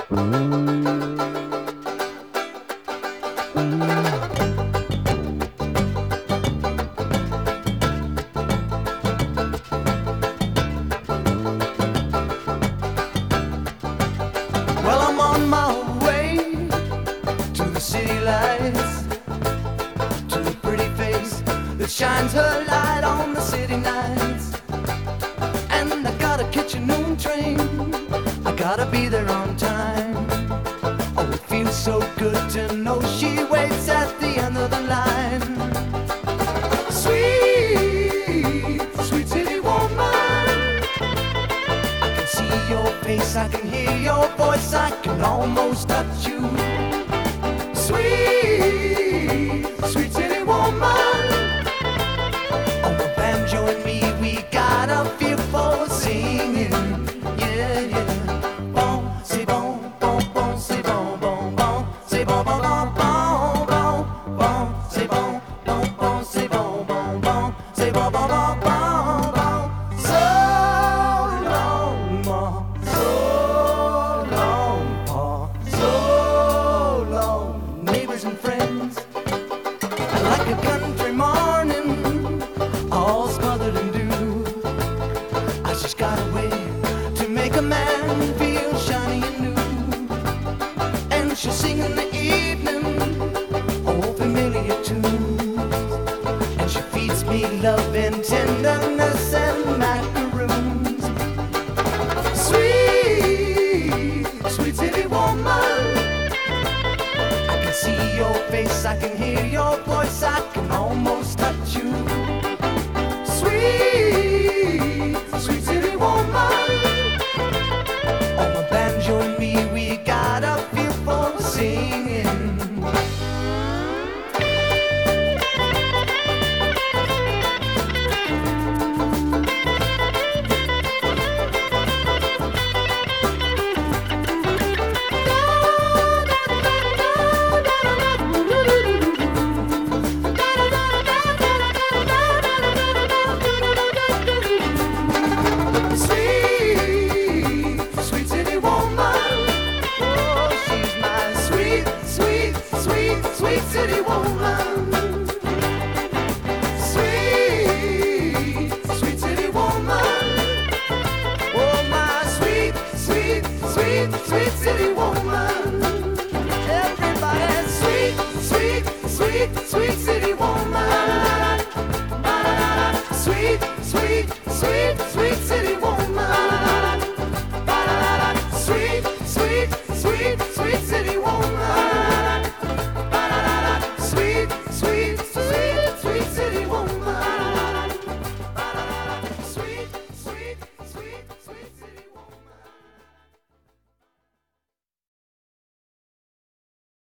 Well, I'm on my way to the city lights, to a pretty face that shines her light on the city nights. And I gotta catch a noon train, I gotta be there on time. Oh, it feels so good to know she waits at the end of the line. Sweet, sweet city woman, I can see your face, I can hear your voice, I can almost touch you. Sweet, sweet city woman, on the banjo and me, we got a feel for singing. Yeah, yeah. Bon, c'est bon, bon, bon, c'est bon, bon, bon, c'est bon, bon, bon, bon, bon, bon, c'est bon, bon, bon, c'est bon, bon, bon, c'est bon, bon, bon, bon, bon. So long, ma, so long, pa, so long, neighbors and friends. I like a country morning, all smothered in dew. I just got a way to make a man feel shiny and new. And she'll sing in the evening, old familiar tunes. And she feeds me love and tenderness and macaroons. Sweet, sweet city woman, I can see your face, I can hear your voice, I can almost touch you.